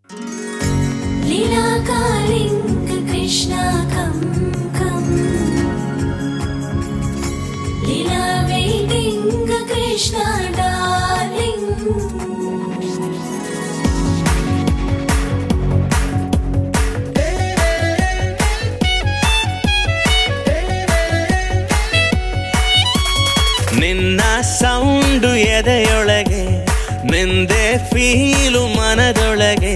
लीला calling Krishna come come Leela waiting Krishna darling ನಿನ್ನ sound ಎದೆಯೊಳಗೆ ನಿಂದೆ ಫೀಲು ಮನದೊಳಗೆ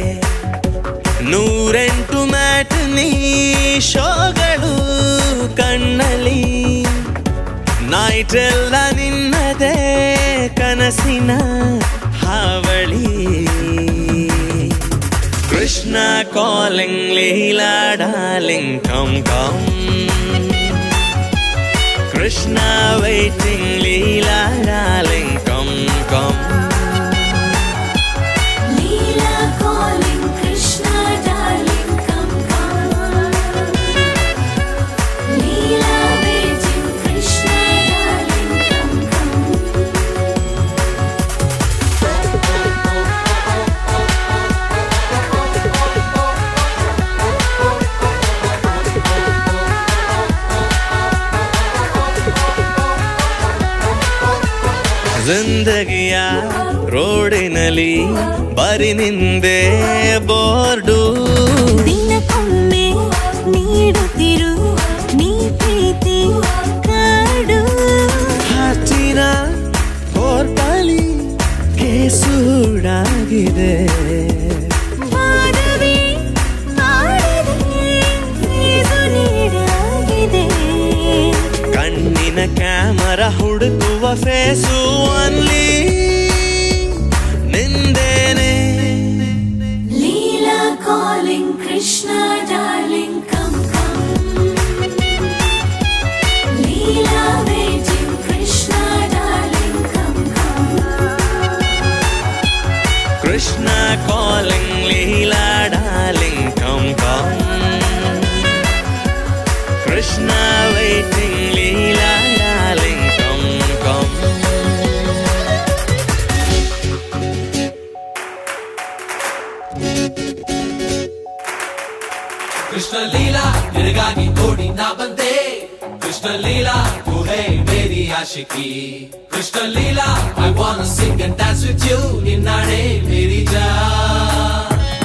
108 ಮ್ಯಾಟ್ನಿ ಶೋಗಳು ಕಣ್ಣಲ್ಲಿ ನೈಟ್ ಎಲ್ಲ ನಿನ್ನದೇ ಕನಸಿನ ಹಾವಳಿ Krishna calling Leela darling come come Krishna waiting, Leela darling, come, come. Leela calling, Krishna darling, come, come. Leela waiting, Krishna darling, come, come. ಜಿಂದಗಿಯ ರೋಡಿನಲ್ಲಿ ಬರಿ ನಿಂದೆ ಬೋರ್ಡು ದಿನಕ್ಕೊಮ್ಮೆ ನೀಡುತ್ತಿರು ನೀ ಪ್ರೀತಿ ಕಾಡು ಹತ್ತಿರ ಹೋರ್ಟಲಿ ಕೇಸೂಡಾಗಿದೆ ಮಾನವಿ ಮಾಡದೆ ಫೀಸು ನೀಡಾಗಿದೆ ಕಣ್ಣಿನ ಕ್ಯಾಮರಾ ಹುಡುಕುವ ಫೇಸು ಅನ್ಲಿ ನಿಂದೇನೆ Leela calling Krishna darling come come Leela waiting Krishna darling come come Krishna calling Leela darling come come Krishna waiting, Leela darling, come, come. Krishna Leela निरगागी थोड़ी ना बनते कृष्ण लीला तू है मेरी आशिकी कृष्ण लीला I wanna sing and dance with you निन्नाडे मेरी जान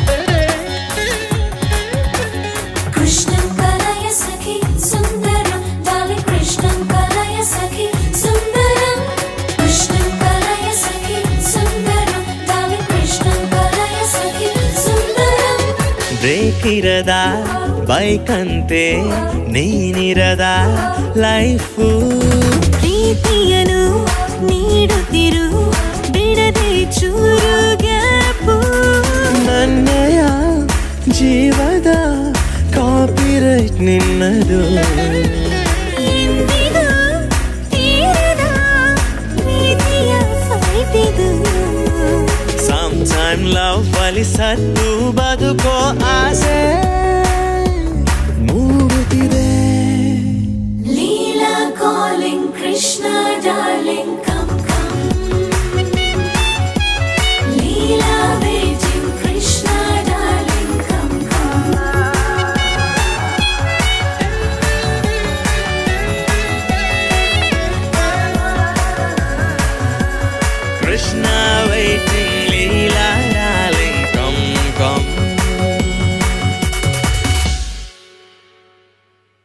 कृष्णं करय सखी सुंदरं डार्लिंग कृष्णं करय सखी सुंदरं कृष्णं करय सखी सुंदरं डार्लिंग कृष्णं करय सखी सुंदरं ಬ್ರೇಕ್ ಇರದ ಬೈಕ್ ಅಂತೆ ನೀನಿರದ ಲೈಫು ಪ್ರೀತಿಯನ್ನು ನೀಡುತ್ತಿರು ಬಿಡದೆ ಚೂರು ಗ್ಯಾಪು ನನ್ನಯ ಜೀವದ ಕಾಪಿರೈಟ್ ನಿನ್ನದು ಎಂದಿಗೂ ತೀರದ ಪ್ರೀತಿಯ ಫೈಟಿದು ಸಮ್ಟೈಮ್ ಲವ್ ಅಲ್ಲಿ ಸತ್ತು ಬದುಕೋ ಆಸೆ ಮೂಡುತ್ತಿದೆ ಲೀಲಾ ಕಾಲಿಂಗ್ ಕೃಷ್ಣ ಡಾರ್ಲಿಂಗ್